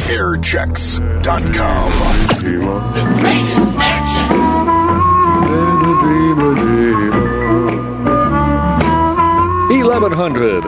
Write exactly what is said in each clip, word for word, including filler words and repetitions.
air checks dot com. The greatest air checks. eleven hundred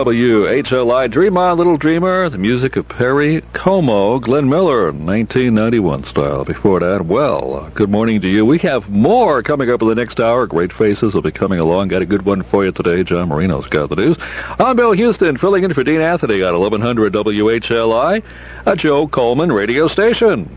W H L I. Dream On, Little Dreamer. The music of Perry Como, Glenn Miller, nineteen ninety-one style. Before that, well, uh, good morning to you. We have more coming up in the next hour. Great faces will be coming along. Got a good one for you today. John Marino's got the news. I'm Bill Houston, filling in for Dean Anthony on eleven hundred W H L I, a Joe Coleman radio station.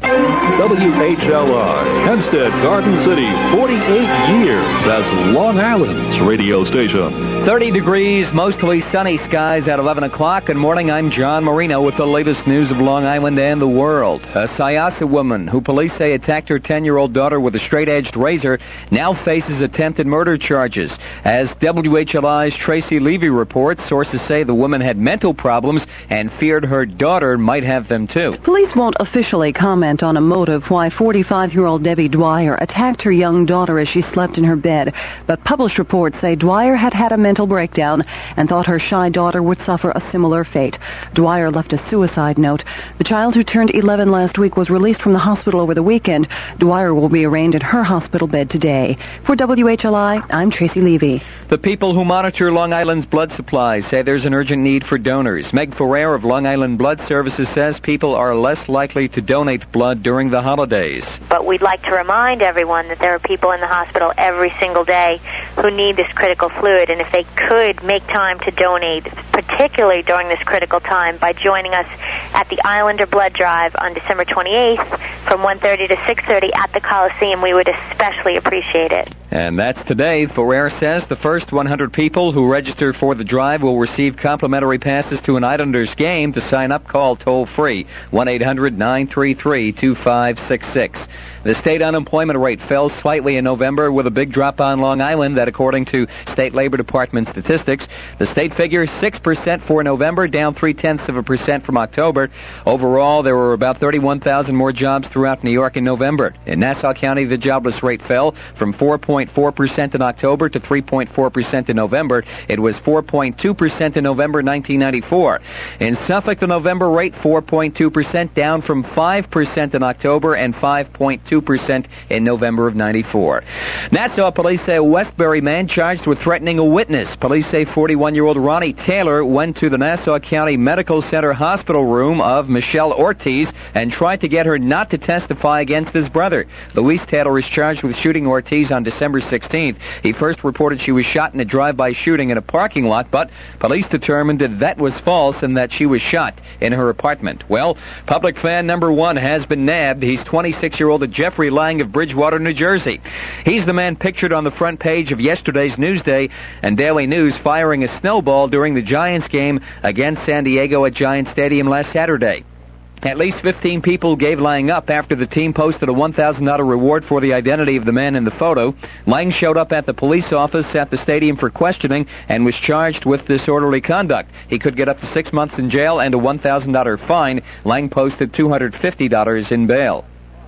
W H L I, Hempstead, Garden City, forty-eight years as Long Island's radio station. thirty degrees, mostly sunny skies at eleven o'clock. Good morning, I'm John Marino with the latest news of Long Island and the world. A Syosset woman who police say attacked her ten-year-old daughter with a straight-edged razor now faces attempted murder charges. As W H L I's Tracy Levy reports, sources say the woman had mental problems and feared her daughter might have them too. Police won't officially comment on a motive why forty-five-year-old Debbie Dwyer attacked her young daughter as she slept in her bed, but published reports say Dwyer had had a mental breakdown and thought her shy daughter would suffer a similar fate. Dwyer left a suicide note. The child who turned eleven last week was released from the hospital over the weekend. Dwyer will be arraigned in her hospital bed today. For W H L I, I'm Tracy Levy. The people who monitor Long Island's blood supply say there's an urgent need for donors. Meg Ferrer of Long Island Blood Services says people are less likely to donate blood during the holidays. But we'd like to remind everyone that there are people in the hospital every single day who need this critical fluid, and if they could make time to donate, particularly during this critical time, by joining us at the Islander Blood Drive on December twenty-eighth from one thirty to six thirty at the Coliseum, we would especially appreciate it. And that's today. Ferrer says the first one hundred people who register for the drive will receive complimentary passes to an Islanders game. To sign up, call toll-free one eight hundred nine three three two five six six. The state unemployment rate fell slightly in November with a big drop on Long Island that, according to State Labor Department statistics, the state figures six percent for November, down three-tenths of a percent from October. Overall, there were about thirty-one thousand more jobs throughout New York in November. In Nassau County, the jobless rate fell from four point four percent in October to three point four percent in November. It was four point two percent in November nineteen ninety-four. In Suffolk, the November rate, four point two percent, down from five percent in October and five point two percent in November of ninety-four. Nassau police say a Westbury man charged with threatening a witness. Police say forty-one-year-old Ronnie Taylor went to the Nassau County Medical Center hospital room of Michelle Ortiz and tried to get her not to testify against his brother. Luis Taylor is charged with shooting Ortiz on December sixteenth. He first reported she was shot in a drive-by shooting in a parking lot, but police determined that that was false and that she was shot in her apartment. Well, public fan number one has been nabbed. He's twenty-six-year-old Jeffrey Lang of Bridgewater, New Jersey. He's the man pictured on the front page of yesterday's Newsday and Daily News firing a snowball during the Giants game against San Diego at Giant Stadium last Saturday. At least fifteen people gave Lang up after the team posted a one thousand dollars reward for the identity of the man in the photo. Lang showed up at the police office at the stadium for questioning and was charged with disorderly conduct. He could get up to six months in jail and a one thousand dollars fine. Lang posted two hundred fifty dollars in bail.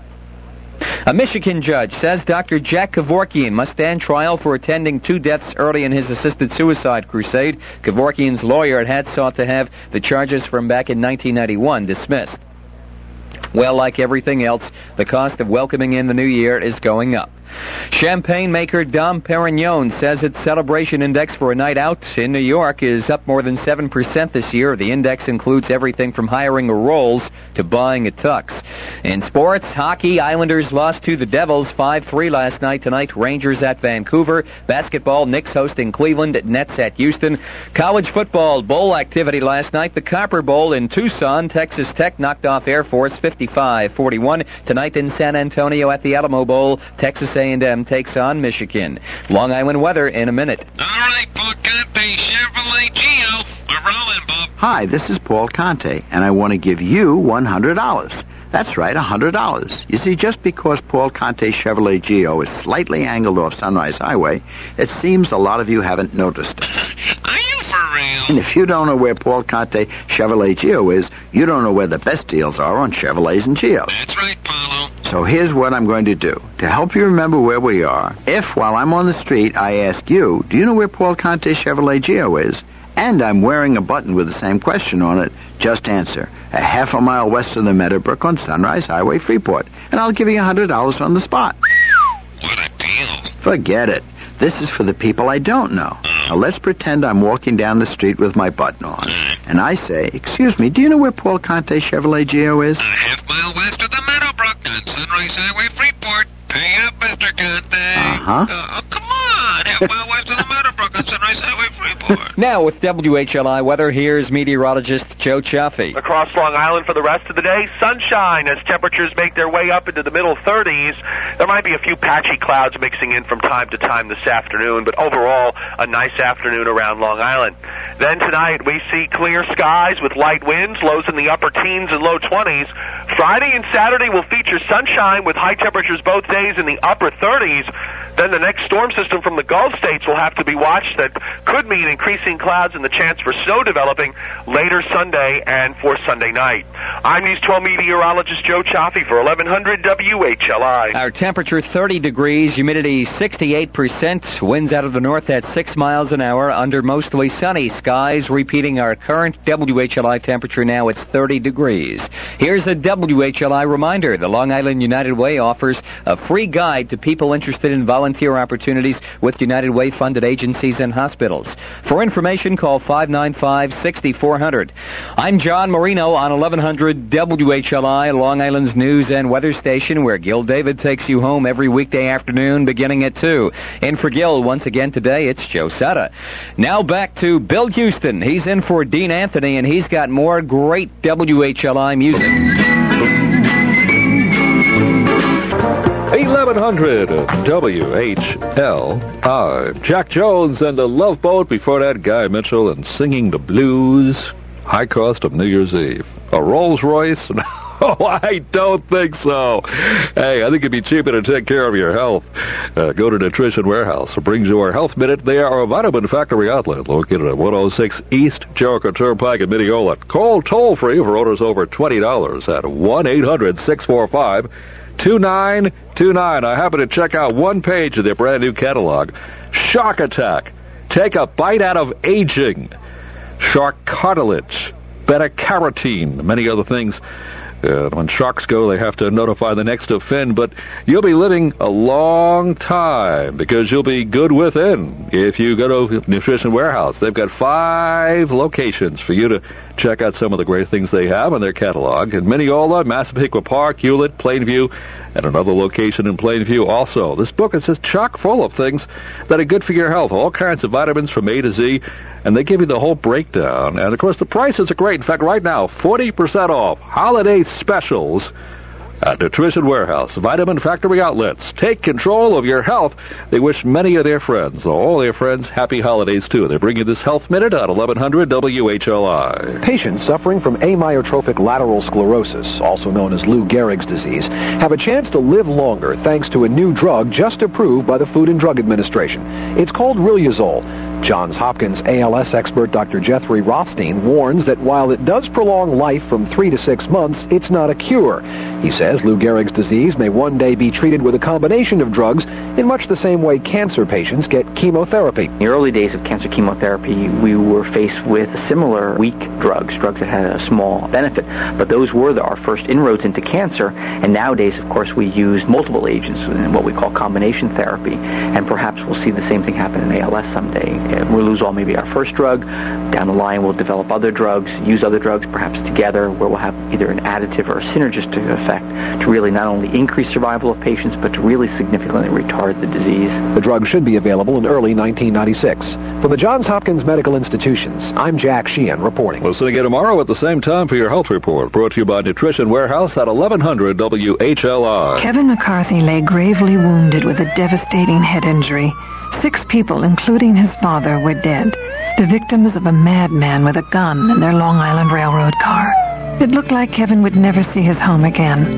A Michigan judge says Doctor Jack Kevorkian must stand trial for attending two deaths early in his assisted suicide crusade. Kevorkian's lawyer had sought to have the charges from back in nineteen ninety-one dismissed. Well, like everything else, the cost of welcoming in the new year is going up. Champagne maker Dom Perignon says its celebration index for a night out in New York is up more than seven percent this year. The index includes everything from hiring a Rolls to buying a tux. In sports, hockey, Islanders lost to the Devils five three last night. Tonight, Rangers at Vancouver. Basketball, Knicks hosting Cleveland, Nets at Houston. College football, bowl activity last night. The Copper Bowl in Tucson. Texas Tech knocked off Air Force fifty-five forty-one. Tonight in San Antonio at the Alamo Bowl, Texas A and M takes on Michigan. Long Island weather in a minute. All right, Paul Conte, Chevrolet Geo. We're rolling, Bob. Hi, this is Paul Conte, and I want to give you one hundred dollars. That's right, one hundred dollars. You see, just because Paul Conte Chevrolet Geo is slightly angled off Sunrise Highway, it seems a lot of you haven't noticed it. Are you for real? And if you don't know where Paul Conte Chevrolet Geo is, you don't know where the best deals are on Chevrolets and Geos. That's right, Paulo. So here's what I'm going to do. To help you remember where we are, if while I'm on the street I ask you, do you know where Paul Conte Chevrolet Geo is? And I'm wearing a button with the same question on it. Just answer. A half a mile west of the Meadowbrook on Sunrise Highway, Freeport. And I'll give you one hundred dollars on the spot. What a deal. Forget it. This is for the people I don't know. Now let's pretend I'm walking down the street with my button on. And I say, excuse me, do you know where Paul Conte Chevrolet Geo is? A half mile west of the Meadowbrook on Sunrise Highway, Freeport. Pay up, Mister Conte. Uh-huh. Uh, oh, come on. Half mile west of the Meadowbrook on Sunrise Highway, Freeport. Now with W H L I weather, here's meteorologist Joe Chaffee. Across Long Island for the rest of the day, sunshine as temperatures make their way up into the middle thirties. There might be a few patchy clouds mixing in from time to time this afternoon, but overall, a nice afternoon around Long Island. Then tonight, we see clear skies with light winds, lows in the upper teens and low twenties. Friday and Saturday will feature sunshine with high temperatures both days in the upper thirties. Then the next storm system from the Gulf states will have to be watched that could mean increasing clouds and the chance for snow developing later Sunday and for Sunday night. I'm News twelve meteorologist Joe Chaffee for eleven hundred W H L I. Our temperature thirty degrees, humidity sixty-eight percent, winds out of the north at six miles an hour under mostly sunny skies. Repeating our current W H L I temperature now, it's thirty degrees. Here's a W H L I reminder. The Long Island United Way offers a free guide to people interested in volunteer opportunities with United Way funded agencies and hospitals. For information, call five nine five, six four zero zero. I'm John Marino on eleven hundred W H L I, Long Island's news and weather station, where Gil David takes you home every weekday afternoon beginning at two. In for Gil once again today, it's Joe Sata. Now back to Bill Houston. He's in for Dean Anthony, and he's got more great W H L I music. eleven hundred W H L I. Jack Jones and the Love Boat. Before that, Guy Mitchell and Singing the Blues. High Cost of New Year's Eve. A Rolls Royce? Oh, I don't think so. Hey, I think it'd be cheaper to take care of your health. Uh, go to Nutrition Warehouse. It brings you our Health Minute. They are a vitamin factory outlet located at one oh six East Jericho Turnpike in Mineola. Call toll-free for orders over twenty dollars at one eight hundred, six four five, two nine two nine. I happen to check out one page of their brand new catalog. Shark Attack. Take a bite out of aging. Shark cartilage. Beta carotene. Many other things. Uh, when sharks go, they have to notify the next of kin, but you'll be living a long time because you'll be good within if you go to Nutrition Warehouse. They've got five locations for you to check out some of the great things they have in their catalog. In Mineola, Massapequa Park, Hewlett, Plainview, and another location in Plainview also. This book is just chock full of things that are good for your health. All kinds of vitamins from A to Z, and they give you the whole breakdown. And, of course, the prices are great. In fact, right now, forty percent off. Holiday specials at Nutrition Warehouse. Vitamin Factory Outlets. Take control of your health. They wish many of their friends, all their friends, happy holidays, too. They bring you this Health Minute at eleven hundred W H L I. Patients suffering from amyotrophic lateral sclerosis, also known as Lou Gehrig's disease, have a chance to live longer thanks to a new drug just approved by the Food and Drug Administration. It's called Riluzole. Johns Hopkins A L S expert Doctor Jeffrey Rothstein warns that while it does prolong life from three to six months, it's not a cure. He says Lou Gehrig's disease may one day be treated with a combination of drugs in much the same way cancer patients get chemotherapy. In the early days of cancer chemotherapy, we were faced with similar weak drugs, drugs that had a small benefit, but those were the, our first inroads into cancer, and nowadays, of course, we use multiple agents in what we call combination therapy, and perhaps we'll see the same thing happen in A L S someday. Riluzole may be our first drug. Down the line, we'll develop other drugs, use other drugs, perhaps together, where we'll have either an additive or a synergistic effect to really not only increase survival of patients, but to really significantly retard the disease. The drug should be available in early nineteen ninety-six. From the Johns Hopkins Medical Institutions, I'm Jack Sheehan reporting. Listen again tomorrow at the same time for your health report. Brought to you by Nutrition Warehouse at eleven hundred W H L I. Kevin McCarthy lay gravely wounded with a devastating head injury. Six people, including his father, were dead. The victims of a madman with a gun in their Long Island Railroad car. It looked like Kevin would never see his home again.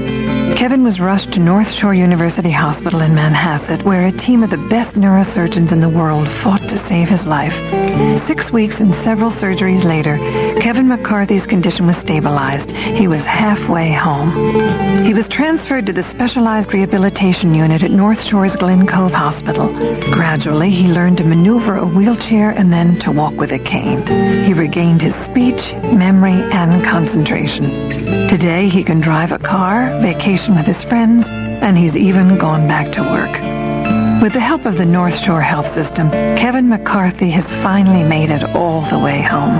Kevin was rushed to North Shore University Hospital in Manhasset, where a team of the best neurosurgeons in the world fought to save his life. Six weeks and several surgeries later, Kevin McCarthy's condition was stabilized. He was halfway home. He was transferred to the Specialized Rehabilitation Unit at North Shore's Glen Cove Hospital. Gradually, he learned to maneuver a wheelchair and then to walk with a cane. He regained his speech, memory, and concentration. Today, he can drive a car, vacation with his friends, and he's even gone back to work. With the help of the North Shore Health System, Kevin McCarthy has finally made it all the way home.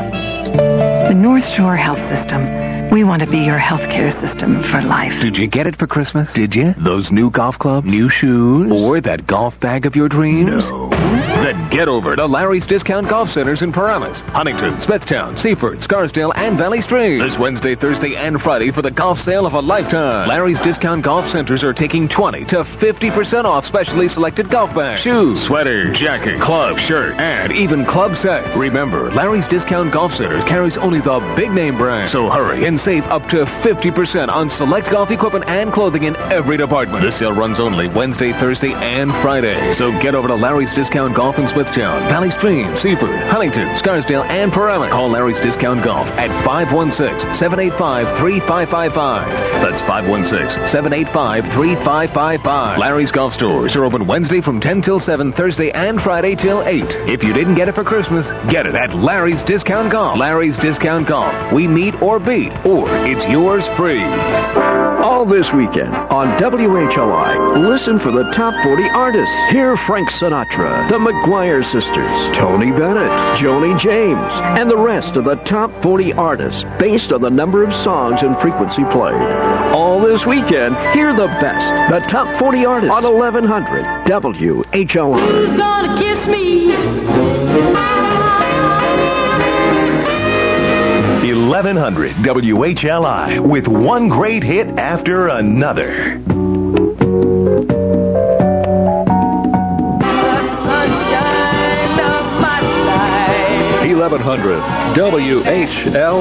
The North Shore Health System. We want to be your healthcare system for life. Did you get it for Christmas? Did you? Those new golf clubs? New shoes? Or that golf bag of your dreams? No. Then get over to Larry's Discount Golf Centers in Paramus, Huntington, Smithtown, Seaford, Scarsdale, and Valley Stream. This Wednesday, Thursday, and Friday for the golf sale of a lifetime. Larry's Discount Golf Centers are taking twenty to fifty percent off specially selected golf bags, shoes, sweater, jacket, club, shirt, and even club sets. Remember, Larry's Discount Golf Centers carries only the big name brand. So hurry and save up to fifty percent on select golf equipment and clothing in every department. This sale runs only Wednesday, Thursday, and Friday. So get over to Larry's Discount Golf in Smithtown, Valley Stream, Seaford, Huntington, Scarsdale, and Paramus. Call Larry's Discount Golf at five one six, seven eight five, three five five five. That's five one six, seven eight five, three five five five. Larry's Golf Stores are open Wednesday from ten till seven, Thursday and Friday till eight. If you didn't get it for Christmas, get it at Larry's Discount Golf. Larry's Discount Golf. We meet or beat, or it's yours free. All this weekend on W H L I, listen for the top forty artists. Hear Frank Sinatra, the McGuire Sisters, Tony Bennett, Joni James, and the rest of the top forty artists based on the number of songs and frequency played. All this weekend, hear the best, the top forty artists on eleven hundred W H L I. Who's gonna kiss me? eleven hundred W H L I with one great hit after another. eleven hundred W H L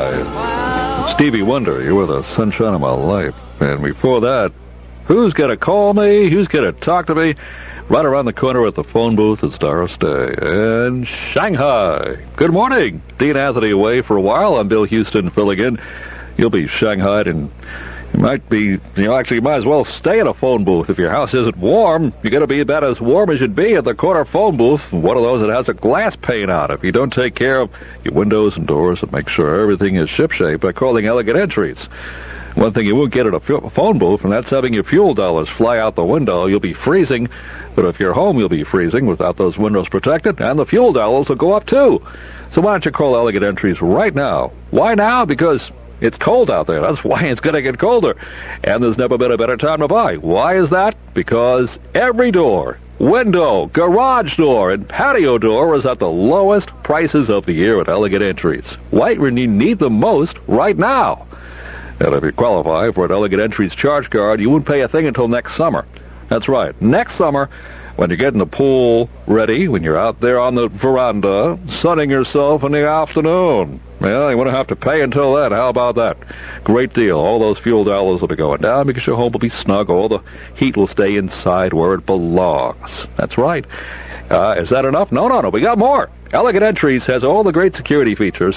I. Stevie Wonder, you were the sunshine of my life. And before that, who's going to call me? Who's going to talk to me? Right around the corner at the phone booth is Doris Day in Shanghai. Good morning. Dean Anthony away for a while. I'm Bill Houston filling in. You'll be shanghaied, and you might be, you know, actually you might as well stay in a phone booth. If your house isn't warm, you're going to be about as warm as you'd be at the corner phone booth. One of those that has a glass pane on it. If you don't take care of your windows and doors and make sure everything is shipshape by calling Elegant Entries. One thing you won't get at a phone booth, and that's having your fuel dollars fly out the window. You'll be freezing, but if you're home, you'll be freezing without those windows protected, and the fuel dollars will go up too. So why don't you call Elegant Entries right now? Why now? Because it's cold out there. That's why it's going to get colder. And there's never been a better time to buy. Why is that? Because every door, window, garage door, and patio door is at the lowest prices of the year at Elegant Entries. Right when you need them most, right now. And if you qualify for an Elegant Entries charge card, you won't pay a thing until next summer. That's right. Next summer, when you're getting the pool ready, when you're out there on the veranda, sunning yourself in the afternoon. Well, you won't have to pay until then. How about that? Great deal. All those fuel dollars will be going down because your home will be snug. All the heat will stay inside where it belongs. That's right. Uh, is that enough? No, no, no. We got more. Elegant Entries has all the great security features,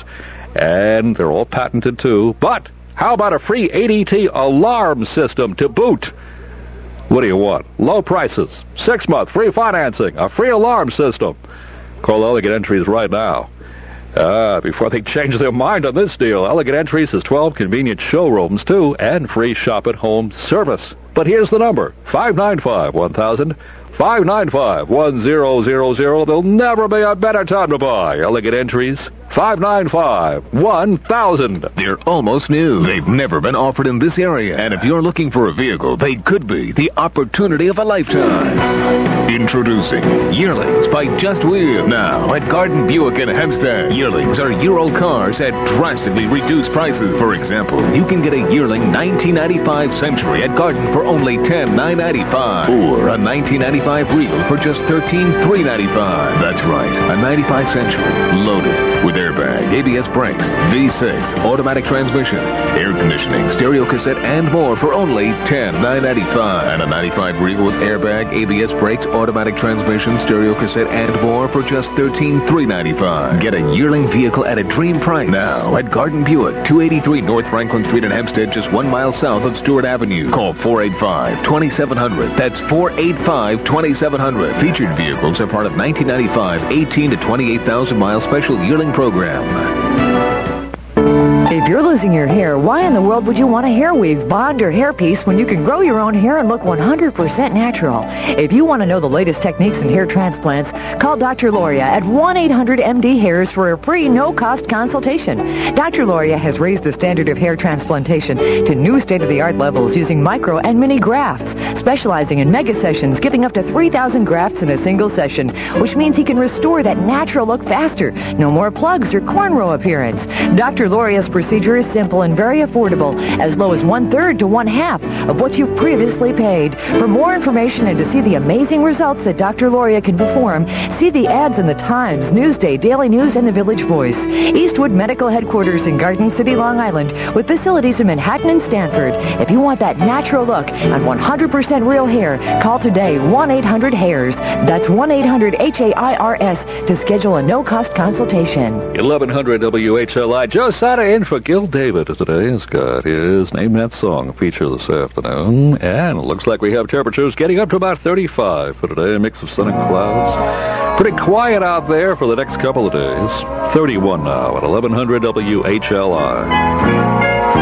and they're all patented too. But how about a free A D T alarm system to boot? What do you want? Low prices, six-month free financing, a free alarm system. Call Elegant Entries right now. Uh, before they change their mind on this deal. Elegant Entries has twelve convenient showrooms, too, and free shop-at-home service. But here's the number, five nine five, one thousand, five nine five, one zero zero zero. There'll never be a better time to buy. Elegant Entries, five nine five, one thousand. They're almost new. They've never been offered in this area. And if you're looking for a vehicle, they could be the opportunity of a lifetime. Introducing Yearlings by Just Wheel. Now at Garden Buick in Hempstead. Yearlings are year-old cars at drastically reduced prices. For example, you can get a Yearling nineteen ninety-five Century at Garden for only ten thousand nine hundred ninety-five dollars. Or a nineteen ninety-five ninety-five Regal for just thirteen thousand three hundred ninety-five dollars. That's right, a ninety-five Century, loaded with airbag, A B S brakes, V six, automatic transmission, air conditioning, stereo cassette, and more for only ten thousand nine hundred ninety-five dollars. And a ninety-five Regal with airbag, A B S brakes, automatic transmission, stereo cassette, and more for just thirteen thousand three hundred ninety-five dollars. Get a yearling vehicle at a dream price now at Garden Buick, two eighty-three North Franklin Street in Hempstead, just one mile south of Stewart Avenue. Call four eight five, two seven zero zero. That's four eight five, two seven zero zero. Featured vehicles are part of nineteen ninety-five eighteen to twenty-eight thousand mile special yearling program. If you're losing your hair, why in the world would you want a hair weave, bond, or hairpiece when you can grow your own hair and look one hundred percent natural? If you want to know the latest techniques in hair transplants, call Doctor Loria at one eight hundred M D hairs for a free, no-cost consultation. Doctor Loria has raised the standard of hair transplantation to new state-of-the-art levels using micro and mini grafts, specializing in mega sessions, giving up to three thousand grafts in a single session, which means he can restore that natural look faster. No more plugs or cornrow appearance. Doctor Loria's procedure is simple and very affordable, as low as one-third to one-half of what you've previously paid. For more information and to see the amazing results that Doctor Loria can perform, see the ads in the Times, Newsday, Daily News, and the Village Voice. Eastwood Medical Headquarters in Garden City, Long Island, with facilities in Manhattan and Stanford. If you want that natural look and one hundred percent real hair, call today one eight hundred hairs. That's one eight hundred H A I R S to schedule a no-cost consultation. eleven hundred W H L I. Joe Sada in for Gil David today. Has got his Name That Song feature this afternoon. And it looks like we have temperatures getting up to about thirty-five for today. A mix of sun and clouds. Pretty quiet out there for the next couple of days. thirty-one now at eleven hundred W H L I.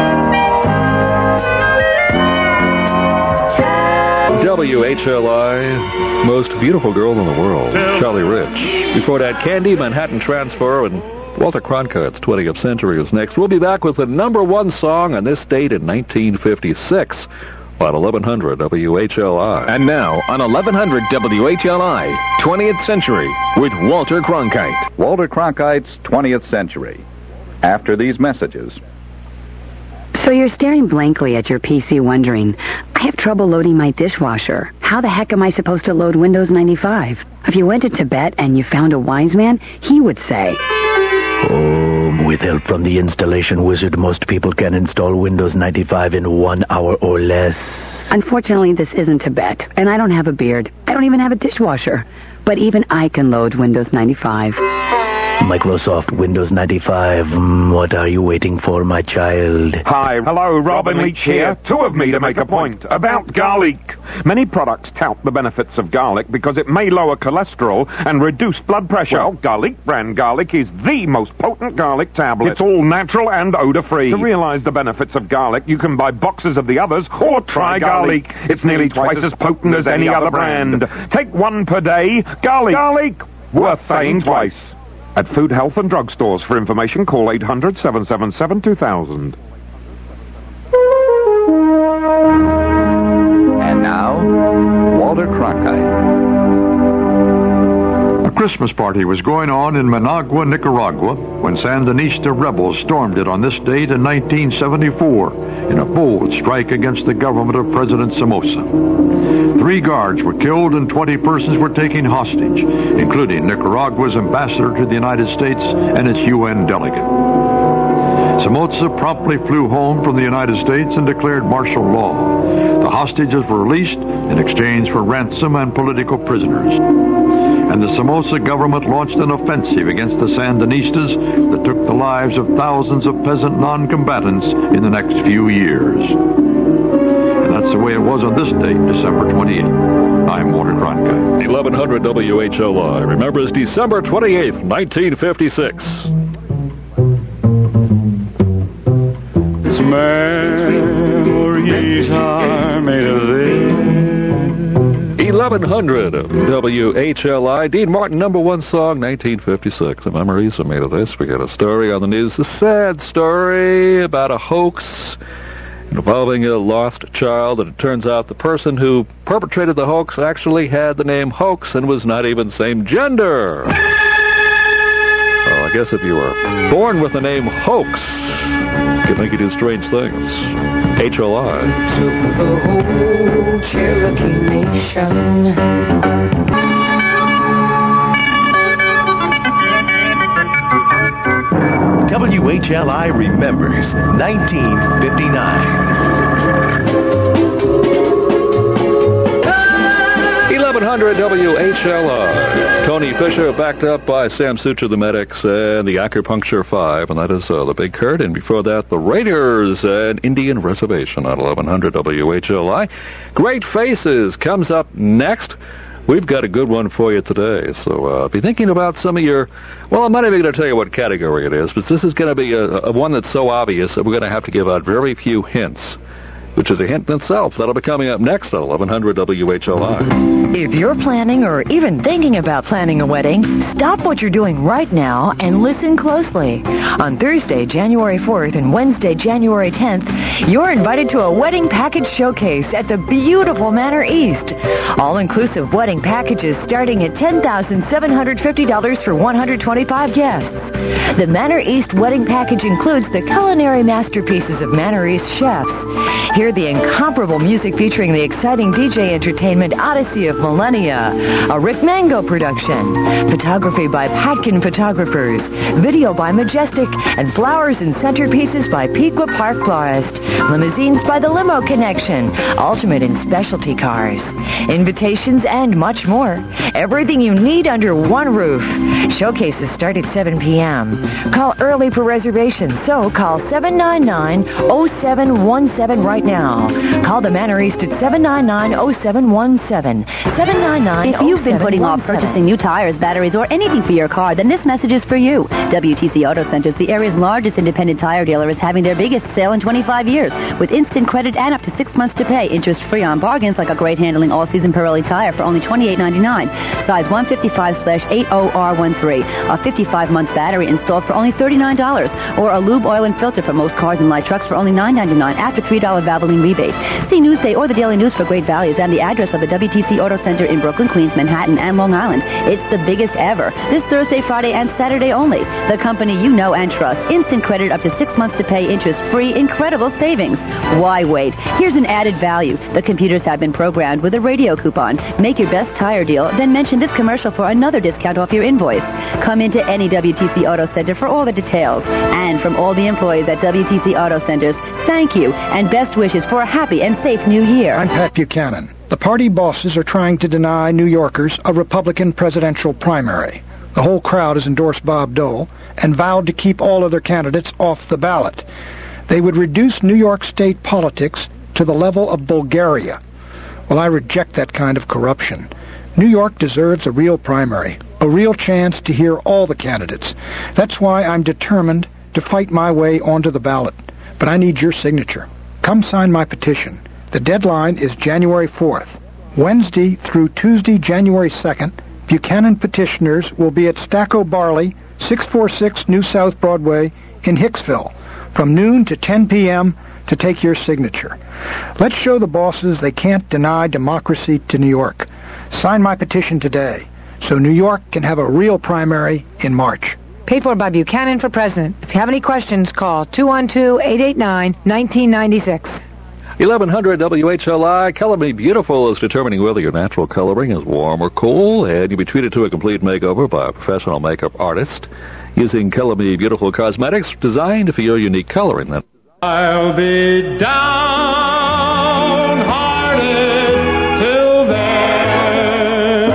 W H L I, most beautiful girl in the world, Charlie Rich. Before that, Candy, Manhattan Transfer, and Walter Cronkite's twentieth Century is next. We'll be back with the number one song on this date in nineteen fifty-six on eleven hundred W H L I. And now on eleven hundred W H L I, twentieth Century with Walter Cronkite. Walter Cronkite's twentieth Century. After these messages. So you're staring blankly at your P C wondering, I have trouble loading my dishwasher. How the heck am I supposed to load Windows ninety-five? If you went to Tibet and you found a wise man, he would say, Oh, with help from the installation wizard, most people can install Windows ninety-five in one hour or less. Unfortunately, this isn't Tibet, and I don't have a beard. I don't even have a dishwasher. But even I can load Windows ninety-five. Microsoft Windows ninety-five. Mm, what are you waiting for, my child? Hi, hello, Robin Leach here. Two of me to make a point about garlic. Many products tout the benefits of garlic because it may lower cholesterol and reduce blood pressure. Well, Garlic brand garlic is the most potent garlic tablet. It's all natural and odor-free. To realize the benefits of garlic, you can buy boxes of the others or try garlic. It's nearly twice as potent as any other brand. Take one per day. Garlic. Garlic. Worth saying twice. At Food, Health and Drug Stores. For information, call eight hundred, seven seven seven, two thousand. And now, Walter Cronkite. A Christmas party was going on in Managua, Nicaragua, when Sandinista rebels stormed it on this date in nineteen seventy-four in a bold strike against the government of President Somoza. Three guards were killed and twenty persons were taken hostage, including Nicaragua's ambassador to the United States and its U N delegate. Somoza promptly flew home from the United States and declared martial law. The hostages were released in exchange for ransom and political prisoners. And the Somoza government launched an offensive against the Sandinistas that took the lives of thousands of peasant non-combatants in the next few years. And that's the way it was on this date, December twenty-eighth. I'm Walter Cronkite. eleven hundred W H L I. Remember, it's December twenty-eighth, nineteen fifty-six. Memories are made of this. eleven hundred W H L I. Dean Martin, number one song, nineteen fifty-six. The memories are made of this. We got a story on the news, a sad story about a hoax involving a lost child, and it turns out the person who perpetrated the hoax actually had the name Hoax and was not even same gender. Well, I guess if you were born with the name Hoax, can make you do strange things. H L I. Took the whole Cherokee Nation. W H L I remembers nineteen fifty-nine. eleven hundred W H L I. Tony Fisher backed up by Sam Sutra, the Medics, and the Acupuncture Five, and that is uh, the Big Hurt. And before that, the Raiders and Indian Reservation on eleven hundred W H L I. Great Faces comes up next. We've got a good one for you today, so uh, be thinking about some of your... Well, I'm not even going to tell you what category it is, but this is going to be a, a one that's so obvious that we're going to have to give out very few hints, which is a hint in itself. That'll be coming up next at eleven hundred W H L I. If you're planning or even thinking about planning a wedding, stop what you're doing right now and listen closely. On Thursday, January fourth and Wednesday, January tenth, you're invited to a wedding package showcase at the beautiful Manor East. All-inclusive wedding packages starting at ten thousand seven hundred fifty dollars for one hundred twenty-five guests. The Manor East wedding package includes the culinary masterpieces of Manor East chefs. Hear the incomparable music featuring the exciting D J entertainment Odyssey of Millennia, a Rick Mango production, photography by Patkin Photographers, video by Majestic, and flowers and centerpieces by Pequa Park Florist, limousines by the Limo Connection, ultimate in specialty cars, invitations, and much more. Everything you need under one roof. Showcases start at seven p.m. Call early for reservations, so call seven nine nine, oh seven one seven right now. Call the Manor East at seven nine nine, oh seven one seven. seven nine nine, If you've been putting off purchasing new tires, batteries, or anything for your car, then this message is for you. W T C Auto Centers, the area's largest independent tire dealer, is having their biggest sale in twenty-five years with instant credit and up to six months to pay, interest-free on bargains like a great handling all-season Pirelli tire for only twenty-eight ninety-nine, size one fifty-five slash eighty R thirteen, a fifty-five month battery installed for only thirty-nine dollars, or a lube, oil, and filter for most cars and light trucks for only nine ninety-nine after three dollars Valvoline rebate. See Newsday or the Daily News for great values and the address of the W T C Auto Center in Brooklyn, Queens, Manhattan, and Long Island. It's the biggest ever. This Thursday, Friday, and Saturday only. The company you know and trust. Instant credit up to six months to pay, interest-free, incredible savings. Why wait? Here's an added value. The computers have been programmed with a radio coupon. Make your best tire deal, then mention this commercial for another discount off your invoice. Come into any W T C Auto Center for all the details. And from all the employees at W T C Auto Centers, thank you and best wishes for a happy and safe new year. I'm Pat Buchanan. The party bosses are trying to deny New Yorkers a Republican presidential primary. The whole crowd has endorsed Bob Dole and vowed to keep all other candidates off the ballot. They would reduce New York State politics to the level of Bulgaria. Well, I reject that kind of corruption. New York deserves a real primary, a real chance to hear all the candidates. That's why I'm determined to fight my way onto the ballot. But I need your signature. Come sign my petition. The deadline is January fourth. Wednesday through Tuesday, January second, Buchanan petitioners will be at Stacco Barley, six forty-six New South Broadway in Hicksville, from noon to ten p.m. to take your signature. Let's show the bosses they can't deny democracy to New York. Sign my petition today, so New York can have a real primary in March. Paid for by Buchanan for President. If you have any questions, call two one two, eight eight nine, one nine nine six. eleven hundred W H L I. Color Me Beautiful is determining whether your natural coloring is warm or cool, and you'll be treated to a complete makeover by a professional makeup artist using Color Me Beautiful cosmetics designed for your unique coloring. That I'll be downhearted till then.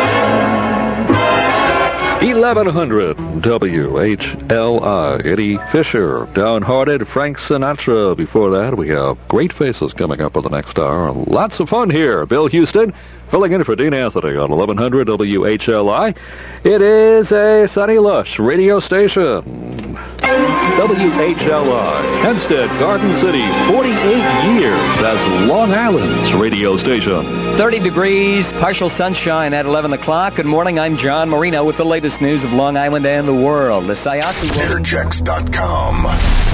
eleven hundred W H L I. Eddie Fisher, Downhearted, Frank Sinatra. Before that, we have Great Faces coming up in the next hour. Lots of fun here. Bill Houston filling in for Dean Anthony on eleven hundred W H L I. It is a sunny, lush radio station. W H L I, Hempstead, Garden City, forty-eight years as Long Island's radio station. thirty degrees, partial sunshine at eleven o'clock. Good morning, I'm John Marino with the latest news of Long Island and the world. The Sayatu Airchecks dot com.